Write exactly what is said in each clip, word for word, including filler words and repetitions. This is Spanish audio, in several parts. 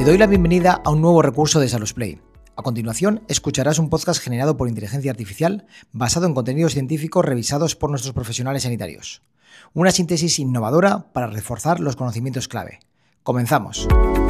doy la bienvenida a un nuevo recurso de SaludPlay. A continuación, escucharás un podcast generado por inteligencia artificial basado en contenidos científicos revisados por nuestros profesionales sanitarios. Una síntesis innovadora para reforzar los conocimientos clave. ¡Comenzamos!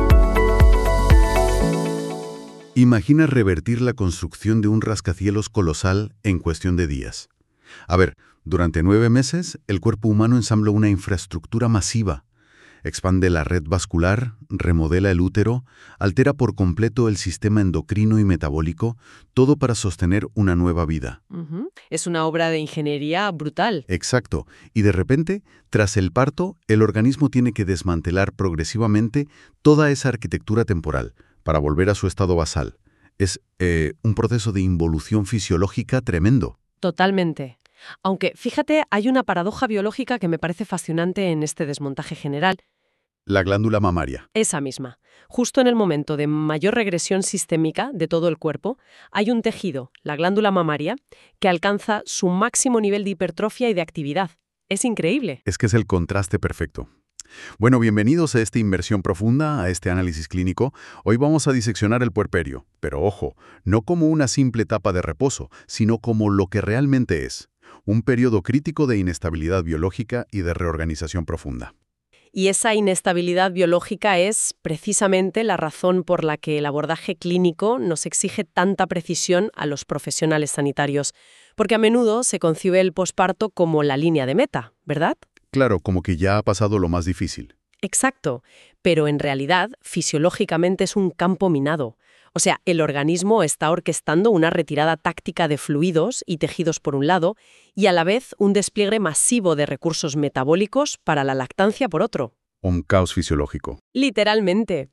Imagina revertir la construcción de un rascacielos colosal en cuestión de días. A ver, durante nueve meses, el cuerpo humano ensambla una infraestructura masiva. Expande la red vascular, remodela el útero, altera por completo el sistema endocrino y metabólico, todo para sostener una nueva vida. Uh-huh. Es una obra de ingeniería brutal. Exacto. Y de repente, tras el parto, el organismo tiene que desmantelar progresivamente toda esa arquitectura temporal para volver a su estado basal. Es eh, un proceso de involución fisiológica tremendo. Totalmente. Aunque, fíjate, hay una paradoja biológica que me parece fascinante en este desmontaje general. La glándula mamaria. Esa misma. Justo en el momento de mayor regresión sistémica de todo el cuerpo, hay un tejido, la glándula mamaria, que alcanza su máximo nivel de hipertrofia y de actividad. Es increíble. Es que es el contraste perfecto. Bueno, bienvenidos a esta inmersión profunda, a este análisis clínico. Hoy vamos a diseccionar el puerperio, pero ojo, no como una simple etapa de reposo, sino como lo que realmente es. Un periodo crítico de inestabilidad biológica y de reorganización profunda. Y esa inestabilidad biológica es precisamente la razón por la que el abordaje clínico nos exige tanta precisión a los profesionales sanitarios, porque a menudo se concibe el posparto como la línea de meta, ¿verdad? Claro, como que ya ha pasado lo más difícil. Exacto, pero en realidad fisiológicamente es un campo minado. O sea, el organismo está orquestando una retirada táctica de fluidos y tejidos por un lado y a la vez un despliegue masivo de recursos metabólicos para la lactancia por otro. Un caos fisiológico. Literalmente.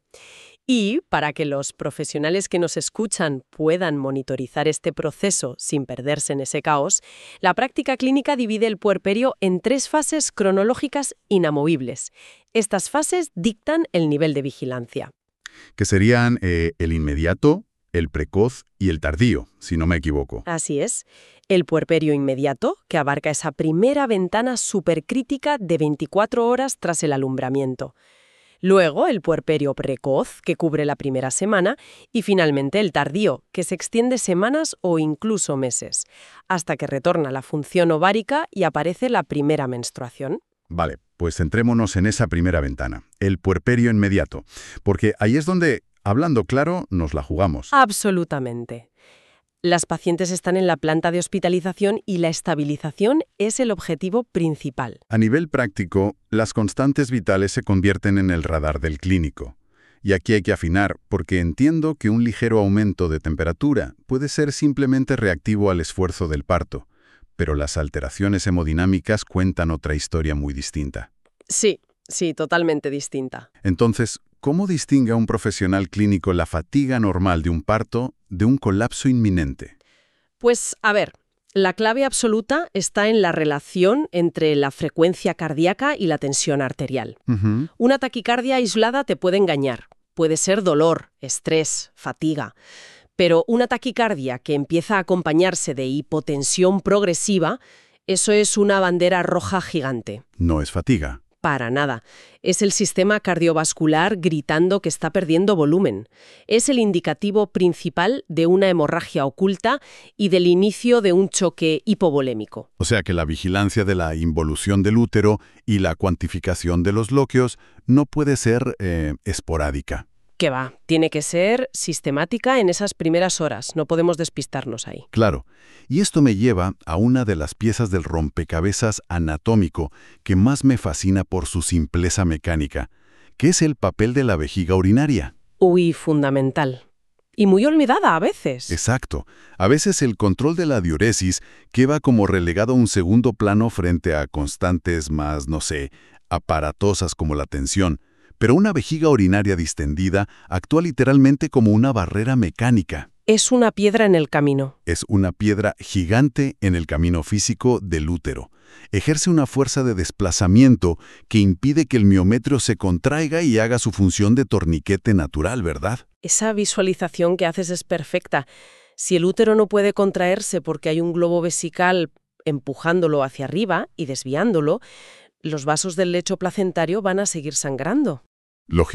Y para que los profesionales que nos escuchan puedan monitorizar este proceso sin perderse en ese caos, la práctica clínica divide el puerperio en tres fases cronológicas inamovibles. Estas fases dictan el nivel de vigilancia. Que serían eh, el inmediato, el precoz y el tardío, si no me equivoco. Así es. El puerperio inmediato, que abarca esa primera ventana supercrítica de veinticuatro horas tras el alumbramiento. Luego, el puerperio precoz, que cubre la primera semana, y finalmente el tardío, que se extiende semanas o incluso meses, hasta que retorna la función ovárica y aparece la primera menstruación. Vale, pues centrémonos en esa primera ventana, el puerperio inmediato, porque ahí es donde, hablando claro, nos la jugamos. Absolutamente. Las pacientes están en la planta de hospitalización y la estabilización es el objetivo principal. A nivel práctico, las constantes vitales se convierten en el radar del clínico. Y aquí hay que afinar, porque entiendo que un ligero aumento de temperatura puede ser simplemente reactivo al esfuerzo del parto, pero las alteraciones hemodinámicas cuentan otra historia muy distinta. Sí, sí, totalmente distinta. Entonces, ¿cómo distingue a un profesional clínico la fatiga normal de un parto de un colapso inminente? Pues, a ver, la clave absoluta está en la relación entre la frecuencia cardíaca y la tensión arterial. Uh-huh. Una taquicardia aislada te puede engañar. Puede ser dolor, estrés, fatiga. Pero una taquicardia que empieza a acompañarse de hipotensión progresiva, eso es una bandera roja gigante. No es fatiga. Para nada. Es el sistema cardiovascular gritando que está perdiendo volumen. Es el indicativo principal de una hemorragia oculta y del inicio de un choque hipovolémico. O sea que la vigilancia de la involución del útero y la cuantificación de los loquios no puede ser eh, esporádica. Que va, tiene que ser sistemática en esas primeras horas, no podemos despistarnos ahí. Claro, y esto me lleva a una de las piezas del rompecabezas anatómico que más me fascina por su simpleza mecánica, que es el papel de la vejiga urinaria. Uy, fundamental. Y muy olvidada a veces. Exacto. A veces el control de la diuresis queda como relegado a un segundo plano frente a constantes más, no sé, aparatosas como la tensión. Pero una vejiga urinaria distendida actúa literalmente como una barrera mecánica. Es una piedra en el camino. Es una piedra gigante en el camino físico del útero. Ejerce una fuerza de desplazamiento que impide que el miometrio se contraiga y haga su función de torniquete natural, ¿verdad? Esa visualización que haces es perfecta. Si el útero no puede contraerse porque hay un globo vesical empujándolo hacia arriba y desviándolo, los vasos del lecho placentario van a seguir sangrando. Lógico.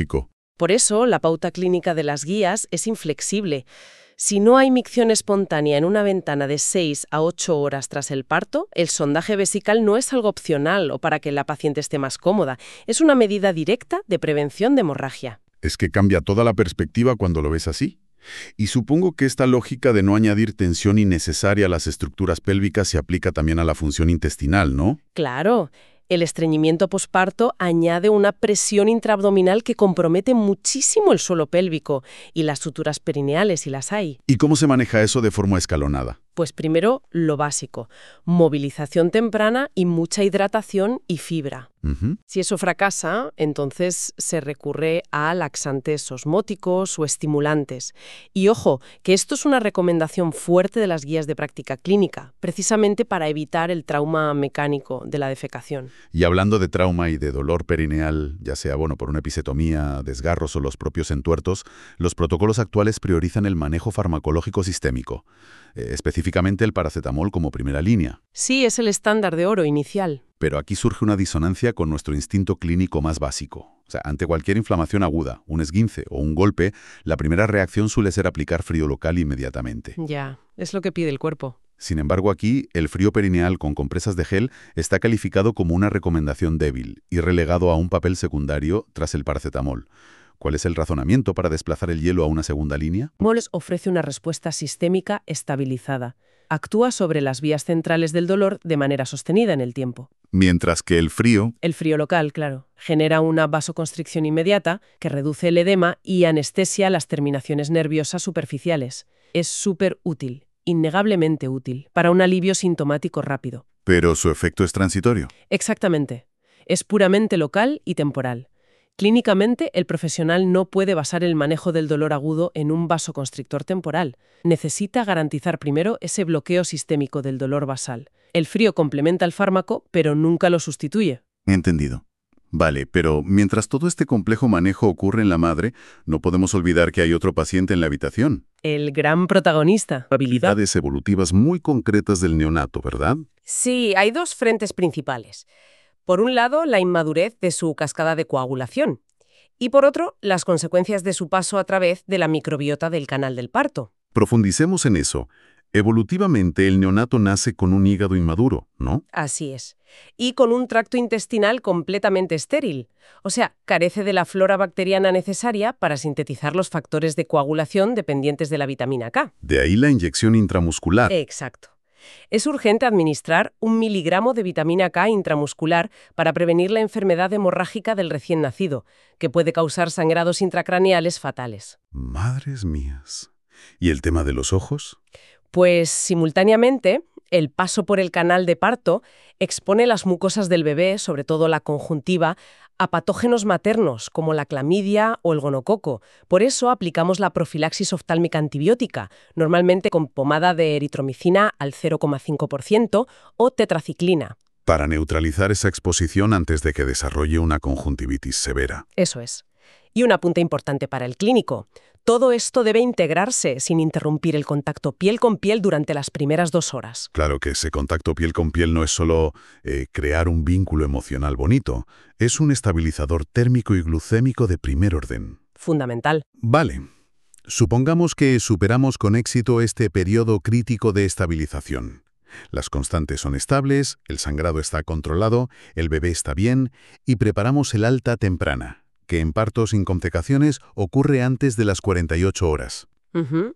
Por eso, la pauta clínica de las guías es inflexible. Si no hay micción espontánea en una ventana de seis a ocho horas tras el parto, el sondaje vesical no es algo opcional o para que la paciente esté más cómoda. Es una medida directa de prevención de hemorragia. Es que cambia toda la perspectiva cuando lo ves así. Y supongo que esta lógica de no añadir tensión innecesaria a las estructuras pélvicas se aplica también a la función intestinal, ¿no? Claro. El estreñimiento posparto añade una presión intraabdominal que compromete muchísimo el suelo pélvico y las suturas perineales, si las hay. ¿Y cómo se maneja eso de forma escalonada? Pues primero, lo básico, movilización temprana y mucha hidratación y fibra. Uh-huh. Si eso fracasa, entonces se recurre a laxantes osmóticos o estimulantes. Y ojo, que esto es una recomendación fuerte de las guías de práctica clínica, precisamente para evitar el trauma mecánico de la defecación. Y hablando de trauma y de dolor perineal, ya sea bueno por una episetomía, desgarros o los propios entuertos, los protocolos actuales priorizan el manejo farmacológico sistémico, eh, específicamente el paracetamol como primera línea. Sí, es el estándar de oro inicial. Pero aquí surge una disonancia con nuestro instinto clínico más básico. O sea, ante cualquier inflamación aguda, un esguince o un golpe, la primera reacción suele ser aplicar frío local inmediatamente. Ya, es lo que pide el cuerpo. Sin embargo, aquí, el frío perineal con compresas de gel está calificado como una recomendación débil y relegado a un papel secundario tras el paracetamol. ¿Cuál es el razonamiento para desplazar el hielo a una segunda línea? Moles ofrece una respuesta sistémica estabilizada. Actúa sobre las vías centrales del dolor de manera sostenida en el tiempo. Mientras que el frío... El frío local, claro, genera una vasoconstricción inmediata que reduce el edema y anestesia las terminaciones nerviosas superficiales. Es súper útil, innegablemente útil, para un alivio sintomático rápido. Pero su efecto es transitorio. Exactamente. Es puramente local y temporal. Clínicamente, el profesional no puede basar el manejo del dolor agudo en un vasoconstrictor temporal. Necesita garantizar primero ese bloqueo sistémico del dolor basal. El frío complementa el fármaco, pero nunca lo sustituye. Entendido. Vale, pero mientras todo este complejo manejo ocurre en la madre, no podemos olvidar que hay otro paciente en la habitación. El gran protagonista. Habilidades evolutivas muy concretas del neonato, ¿verdad? Sí, hay dos frentes principales. Por un lado, la inmadurez de su cascada de coagulación. Y por otro, las consecuencias de su paso a través de la microbiota del canal del parto. Profundicemos en eso. Evolutivamente, el neonato nace con un hígado inmaduro, ¿no? Así es. Y con un tracto intestinal completamente estéril. O sea, carece de la flora bacteriana necesaria para sintetizar los factores de coagulación dependientes de la vitamina K. De ahí la inyección intramuscular. Exacto. Es urgente administrar un miligramo de vitamina K intramuscular para prevenir la enfermedad hemorrágica del recién nacido, que puede causar sangrados intracraneales fatales. Madres mías. ¿Y el tema de los ojos? Pues, simultáneamente, el paso por el canal de parto expone las mucosas del bebé, sobre todo la conjuntiva, a patógenos maternos como la clamidia o el gonococo. Por eso aplicamos la profilaxis oftálmica antibiótica, normalmente con pomada de eritromicina al cero coma cinco por ciento o tetraciclina. Para neutralizar esa exposición antes de que desarrolle una conjuntivitis severa. Eso es. Y un apunte importante para el clínico. Todo esto debe integrarse sin interrumpir el contacto piel con piel durante las primeras dos horas. Claro que ese contacto piel con piel no es solo eh, crear un vínculo emocional bonito, es un estabilizador térmico y glucémico de primer orden. Fundamental. Vale. Supongamos que superamos con éxito este periodo crítico de estabilización. Las constantes son estables, el sangrado está controlado, el bebé está bien y preparamos el alta temprana, que en partos sin complicaciones ocurre antes de las cuarenta y ocho horas. Uh-huh.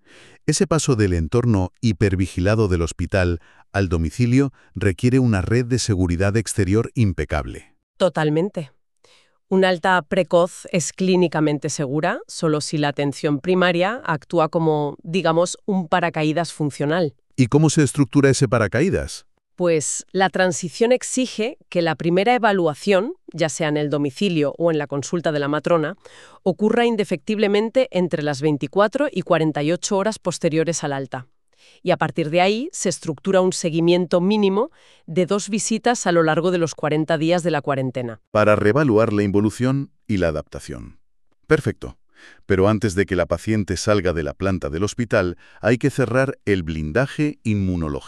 Ese paso del entorno hipervigilado del hospital al domicilio requiere una red de seguridad exterior impecable. Totalmente. Una alta precoz es clínicamente segura solo si la atención primaria actúa como, digamos, un paracaídas funcional. ¿Y cómo se estructura ese paracaídas? Pues la transición exige que la primera evaluación, ya sea en el domicilio o en la consulta de la matrona, ocurra indefectiblemente entre las veinticuatro y cuarenta y ocho horas posteriores al alta. Y a partir de ahí se estructura un seguimiento mínimo de dos visitas a lo largo de los cuarenta días de la cuarentena. Para reevaluar la involución y la adaptación. Perfecto. Pero antes de que la paciente salga de la planta del hospital, hay que cerrar el blindaje inmunológico.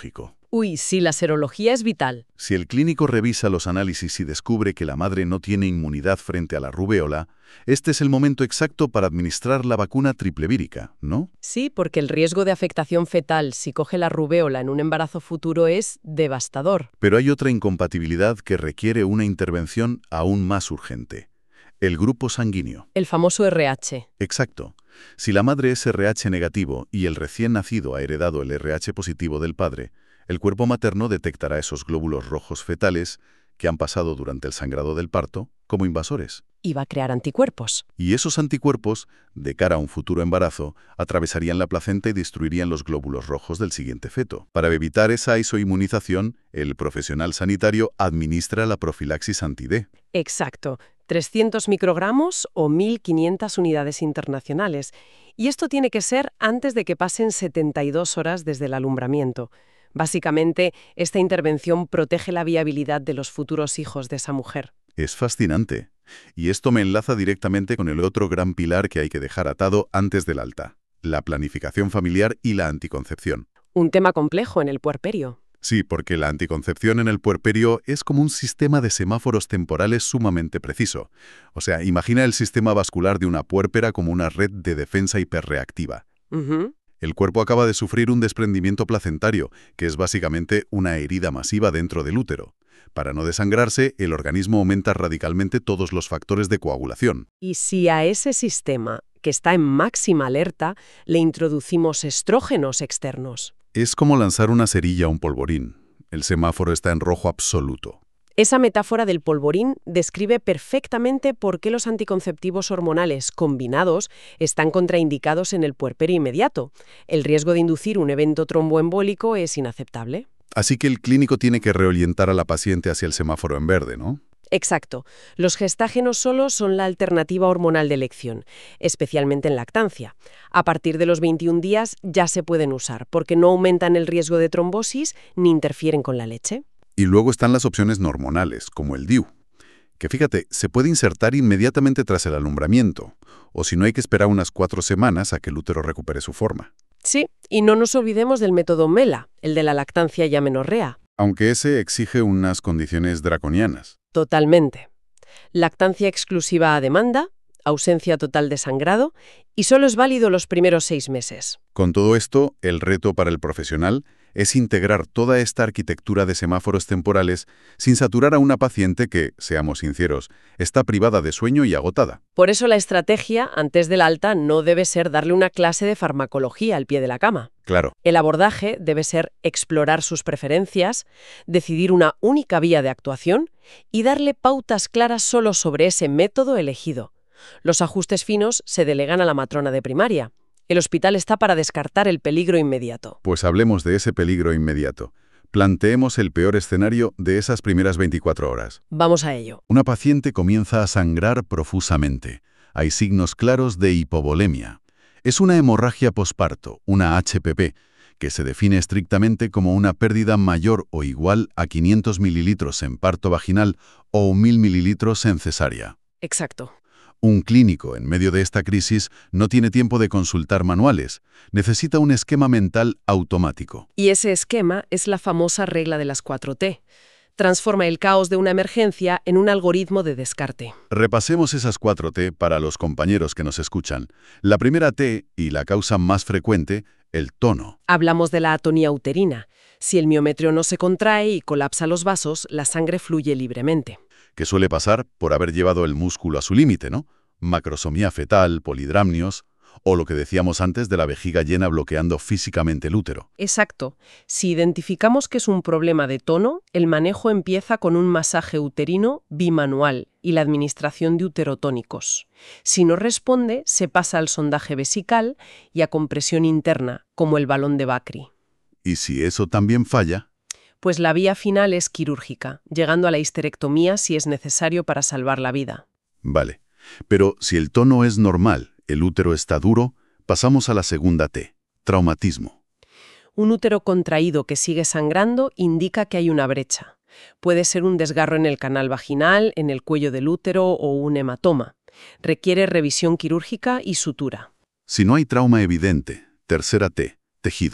Uy, sí, la serología es vital. Si el clínico revisa los análisis y descubre que la madre no tiene inmunidad frente a la rubéola, este es el momento exacto para administrar la vacuna triple vírica, ¿no? Sí, porque el riesgo de afectación fetal si coge la rubéola en un embarazo futuro es devastador. Pero hay otra incompatibilidad que requiere una intervención aún más urgente. El grupo sanguíneo. El famoso erre hache. Exacto. Si la madre es erre hache negativo y el recién nacido ha heredado el erre hache positivo del padre, el cuerpo materno detectará esos glóbulos rojos fetales que han pasado durante el sangrado del parto como invasores. Y va a crear anticuerpos. Y esos anticuerpos, de cara a un futuro embarazo, atravesarían la placenta y destruirían los glóbulos rojos del siguiente feto. Para evitar esa isoinmunización, el profesional sanitario administra la profilaxis anti-D. Exacto. trescientos microgramos o mil quinientas unidades internacionales. Y esto tiene que ser antes de que pasen setenta y dos horas desde el alumbramiento. Básicamente, esta intervención protege la viabilidad de los futuros hijos de esa mujer. Es fascinante. Y esto me enlaza directamente con el otro gran pilar que hay que dejar atado antes del alta: la planificación familiar y la anticoncepción. Un tema complejo en el puerperio. Sí, porque la anticoncepción en el puerperio es como un sistema de semáforos temporales sumamente preciso. O sea, imagina el sistema vascular de una puérpera como una red de defensa hiperreactiva. Uh-huh. El cuerpo acaba de sufrir un desprendimiento placentario, que es básicamente una herida masiva dentro del útero. Para no desangrarse, el organismo aumenta radicalmente todos los factores de coagulación. Y si a ese sistema, que está en máxima alerta, le introducimos estrógenos externos. Es como lanzar una cerilla a un polvorín. El semáforo está en rojo absoluto. Esa metáfora del polvorín describe perfectamente por qué los anticonceptivos hormonales combinados están contraindicados en el puerperio inmediato. El riesgo de inducir un evento tromboembólico es inaceptable. Así que el clínico tiene que reorientar a la paciente hacia el semáforo en verde, ¿no? Exacto. Los gestágenos solos son la alternativa hormonal de elección, especialmente en lactancia. A partir de los veintiún días ya se pueden usar, porque no aumentan el riesgo de trombosis ni interfieren con la leche. Y luego están las opciones no hormonales, como el D I U, que fíjate, se puede insertar inmediatamente tras el alumbramiento, o si no hay que esperar unas cuatro semanas a que el útero recupere su forma. Sí, y no nos olvidemos del método MELA, el de la lactancia y amenorrea. Aunque ese exige unas condiciones draconianas. Totalmente. Lactancia exclusiva a demanda, ausencia total de sangrado, y solo es válido los primeros seis meses. Con todo esto, el reto para el profesional es integrar toda esta arquitectura de semáforos temporales sin saturar a una paciente que, seamos sinceros, está privada de sueño y agotada. Por eso la estrategia, antes del alta, no debe ser darle una clase de farmacología al pie de la cama. Claro. El abordaje debe ser explorar sus preferencias, decidir una única vía de actuación y darle pautas claras solo sobre ese método elegido. Los ajustes finos se delegan a la matrona de primaria. El hospital está para descartar el peligro inmediato. Pues hablemos de ese peligro inmediato. Planteemos el peor escenario de esas primeras veinticuatro horas. Vamos a ello. Una paciente comienza a sangrar profusamente. Hay signos claros de hipovolemia. Es una hemorragia posparto, una H P P, que se define estrictamente como una pérdida mayor o igual a quinientos mililitros en parto vaginal o mil mililitros en cesárea. Exacto. Un clínico, en medio de esta crisis, no tiene tiempo de consultar manuales. Necesita un esquema mental automático. Y ese esquema es la famosa regla de las cuatro T. Transforma el caos de una emergencia en un algoritmo de descarte. Repasemos esas cuatro T para los compañeros que nos escuchan. La primera T, y la causa más frecuente, el tono. Hablamos de la atonía uterina. Si el miometrio no se contrae y colapsa los vasos, la sangre fluye libremente. Que suele pasar por haber llevado el músculo a su límite, ¿no? Macrosomía fetal, polidramnios, o lo que decíamos antes de la vejiga llena bloqueando físicamente el útero. Exacto. Si identificamos que es un problema de tono, el manejo empieza con un masaje uterino bimanual y la administración de uterotónicos. Si no responde, se pasa al sondaje vesical y a compresión interna, como el balón de Bacri. Y si eso también falla, pues la vía final es quirúrgica, llegando a la histerectomía si es necesario para salvar la vida. Vale. Pero si el tono es normal, el útero está duro, pasamos a la segunda T, traumatismo. Un útero contraído que sigue sangrando indica que hay una brecha. Puede ser un desgarro en el canal vaginal, en el cuello del útero o un hematoma. Requiere revisión quirúrgica y sutura. Si no hay trauma evidente, tercera T, tejido.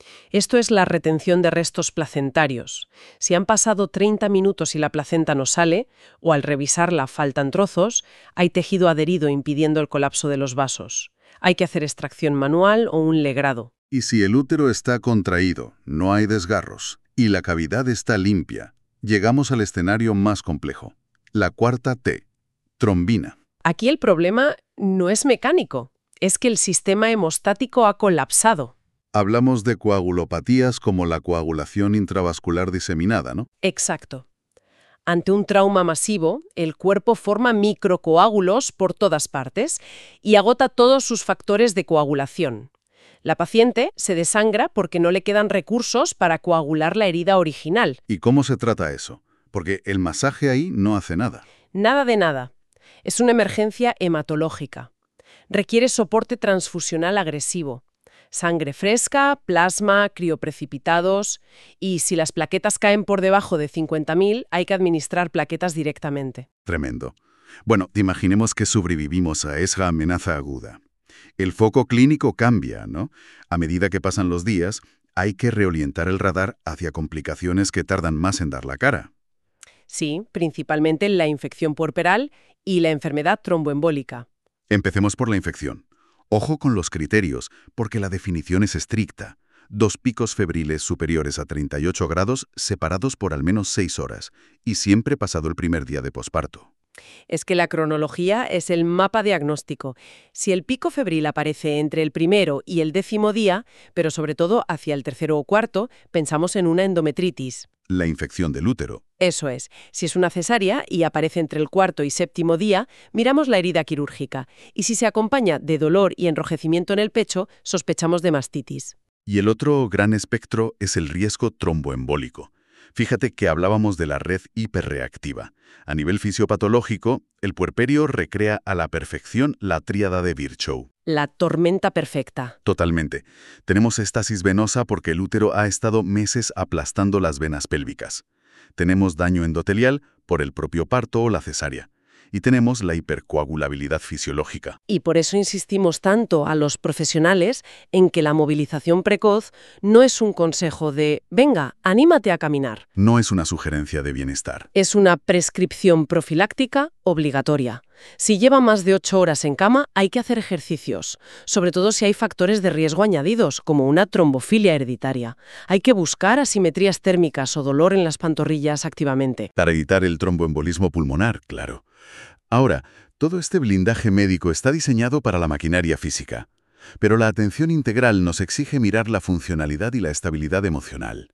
Esto es la retención de restos placentarios. Si han pasado treinta minutos y la placenta no sale, o al revisarla faltan trozos, hay tejido adherido impidiendo el colapso de los vasos. Hay que hacer extracción manual o un legrado. Y si el útero está contraído, no hay desgarros, y la cavidad está limpia, llegamos al escenario más complejo. La cuarta T, trombina. Aquí el problema no es mecánico, es que el sistema hemostático ha colapsado. Hablamos de coagulopatías como la coagulación intravascular diseminada, ¿no? Exacto. Ante un trauma masivo, el cuerpo forma microcoágulos por todas partes y agota todos sus factores de coagulación. La paciente se desangra porque no le quedan recursos para coagular la herida original. ¿Y cómo se trata eso? Porque el masaje ahí no hace nada. Nada de nada. Es una emergencia hematológica. Requiere soporte transfusional agresivo. Sangre fresca, plasma, crioprecipitados y si las plaquetas caen por debajo de cincuenta mil, hay que administrar plaquetas directamente. Tremendo. Bueno, imaginemos que sobrevivimos a esa amenaza aguda. El foco clínico cambia, ¿no? A medida que pasan los días, hay que reorientar el radar hacia complicaciones que tardan más en dar la cara. Sí, principalmente la infección puerperal y la enfermedad tromboembólica. Empecemos por la infección. Ojo con los criterios, porque la definición es estricta. Dos picos febriles superiores a treinta y ocho grados separados por al menos seis horas, y siempre pasado el primer día de posparto. Es que la cronología es el mapa diagnóstico. Si el pico febril aparece entre el primero y el décimo día, pero sobre todo hacia el tercero o cuarto, pensamos en una endometritis. La infección del útero. Eso es. Si es una cesárea y aparece entre el cuarto y séptimo día, miramos la herida quirúrgica. Y si se acompaña de dolor y enrojecimiento en el pecho, sospechamos de mastitis. Y el otro gran espectro es el riesgo tromboembólico. Fíjate que hablábamos de la red hiperreactiva. A nivel fisiopatológico, el puerperio recrea a la perfección la tríada de Virchow. La tormenta perfecta. Totalmente. Tenemos estasis venosa porque el útero ha estado meses aplastando las venas pélvicas. Tenemos daño endotelial por el propio parto o la cesárea. Y tenemos la hipercoagulabilidad fisiológica. Y por eso insistimos tanto a los profesionales en que la movilización precoz no es un consejo de «venga, anímate a caminar». No es una sugerencia de bienestar. Es una prescripción profiláctica obligatoria. Si lleva más de ocho horas en cama, hay que hacer ejercicios, sobre todo si hay factores de riesgo añadidos, como una trombofilia hereditaria. Hay que buscar asimetrías térmicas o dolor en las pantorrillas activamente. Para evitar el tromboembolismo pulmonar, claro. Ahora, todo este blindaje médico está diseñado para la maquinaria física, pero la atención integral nos exige mirar la funcionalidad y la estabilidad emocional.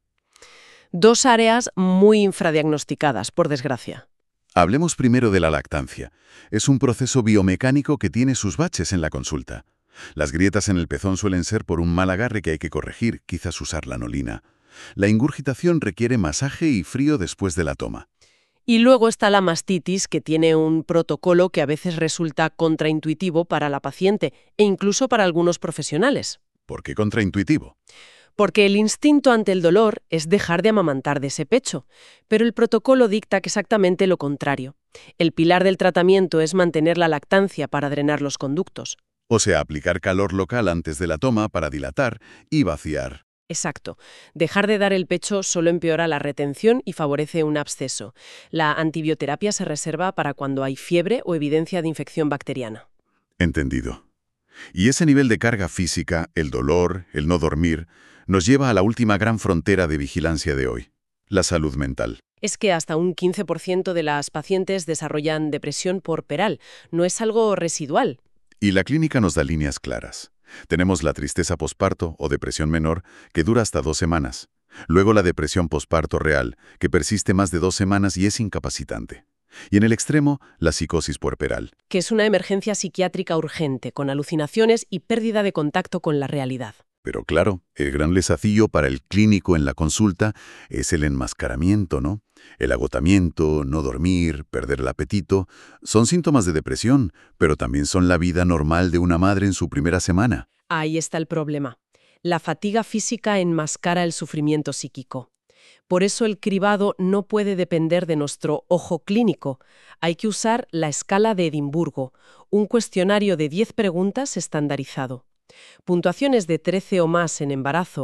Dos áreas muy infradiagnosticadas, por desgracia. Hablemos primero de la lactancia. Es un proceso biomecánico que tiene sus baches en la consulta. Las grietas en el pezón suelen ser por un mal agarre que hay que corregir, quizás usar lanolina. La ingurgitación requiere masaje y frío después de la toma. Y luego está la mastitis, que tiene un protocolo que a veces resulta contraintuitivo para la paciente e incluso para algunos profesionales. ¿Por qué contraintuitivo? Porque el instinto ante el dolor es dejar de amamantar de ese pecho, pero el protocolo dicta exactamente lo contrario. El pilar del tratamiento es mantener la lactancia para drenar los conductos. O sea, aplicar calor local antes de la toma para dilatar y vaciar. Exacto. Dejar de dar el pecho solo empeora la retención y favorece un absceso. La antibioterapia se reserva para cuando hay fiebre o evidencia de infección bacteriana. Entendido. Y ese nivel de carga física, el dolor, el no dormir, nos lleva a la última gran frontera de vigilancia de hoy, la salud mental. Es que hasta un quince por ciento de las pacientes desarrollan depresión puerperal. No es algo residual. Y la clínica nos da líneas claras. Tenemos la tristeza posparto o depresión menor, que dura hasta dos semanas. Luego la depresión posparto real, que persiste más de dos semanas y es incapacitante. Y en el extremo, la psicosis puerperal. Que es una emergencia psiquiátrica urgente, con alucinaciones y pérdida de contacto con la realidad. Pero claro, el gran desafío para el clínico en la consulta es el enmascaramiento, ¿no? El agotamiento, no dormir, perder el apetito, son síntomas de depresión, pero también son la vida normal de una madre en su primera semana. Ahí está el problema. La fatiga física enmascara el sufrimiento psíquico. Por eso el cribado no puede depender de nuestro ojo clínico. Hay que usar la escala de Edimburgo, un cuestionario de diez preguntas estandarizado. Puntuaciones de trece o más en embarazo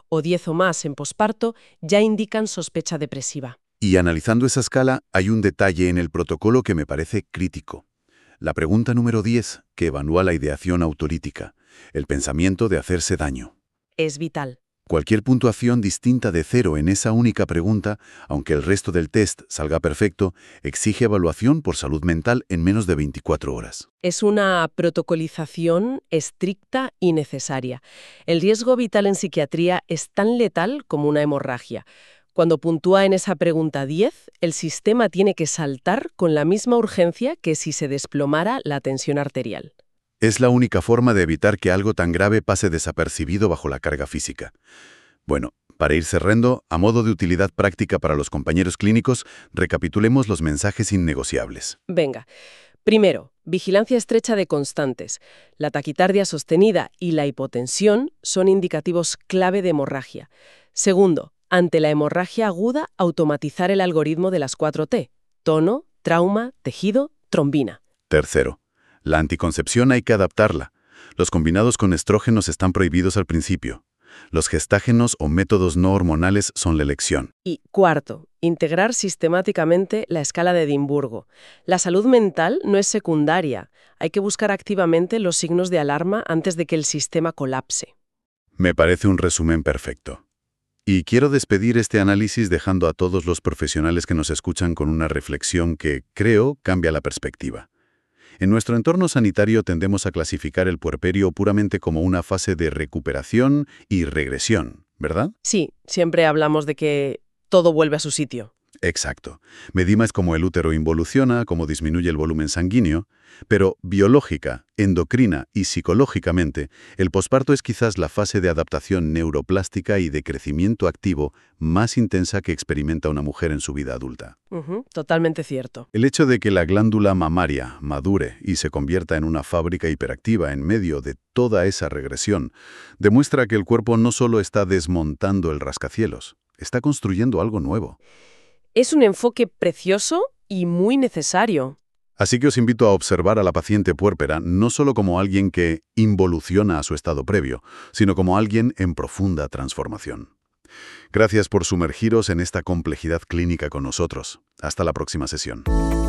o diez o más en posparto ya indican sospecha depresiva. Y analizando esa escala, hay un detalle en el protocolo que me parece crítico. La pregunta número diez, que evalúa la ideación autolítica, el pensamiento de hacerse daño. Es vital. Cualquier puntuación distinta de cero en esa única pregunta, aunque el resto del test salga perfecto, exige evaluación por salud mental en menos de veinticuatro horas. Es una protocolización estricta y necesaria. El riesgo vital en psiquiatría es tan letal como una hemorragia. Cuando puntúa en esa pregunta diez, el sistema tiene que saltar con la misma urgencia que si se desplomara la tensión arterial. Es la única forma de evitar que algo tan grave pase desapercibido bajo la carga física. Bueno, para ir cerrando, a modo de utilidad práctica para los compañeros clínicos, recapitulemos los mensajes innegociables. Venga. Primero, vigilancia estrecha de constantes. La taquicardia sostenida y la hipotensión son indicativos clave de hemorragia. Segundo, ante la hemorragia aguda, automatizar el algoritmo de las cuatro T: tono, trauma, tejido, trombina. Tercero, la anticoncepción hay que adaptarla. Los combinados con estrógenos están prohibidos al principio. Los gestágenos o métodos no hormonales son la elección. Y cuarto, integrar sistemáticamente la escala de Edimburgo. La salud mental no es secundaria. Hay que buscar activamente los signos de alarma antes de que el sistema colapse. Me parece un resumen perfecto. Y quiero despedir este análisis dejando a todos los profesionales que nos escuchan con una reflexión que, creo, cambia la perspectiva. En nuestro entorno sanitario tendemos a clasificar el puerperio puramente como una fase de recuperación y regresión, ¿verdad? Sí, siempre hablamos de que todo vuelve a su sitio. Exacto. Medimos cómo el útero involuciona, cómo disminuye el volumen sanguíneo, pero biológica, endocrina y psicológicamente, el posparto es quizás la fase de adaptación neuroplástica y de crecimiento activo más intensa que experimenta una mujer en su vida adulta. Uh-huh, totalmente cierto. El hecho de que la glándula mamaria madure y se convierta en una fábrica hiperactiva en medio de toda esa regresión demuestra que el cuerpo no solo está desmontando el rascacielos, está construyendo algo nuevo. Es un enfoque precioso y muy necesario. Así que os invito a observar a la paciente puérpera no solo como alguien que involuciona a su estado previo, sino como alguien en profunda transformación. Gracias por sumergiros en esta complejidad clínica con nosotros. Hasta la próxima sesión.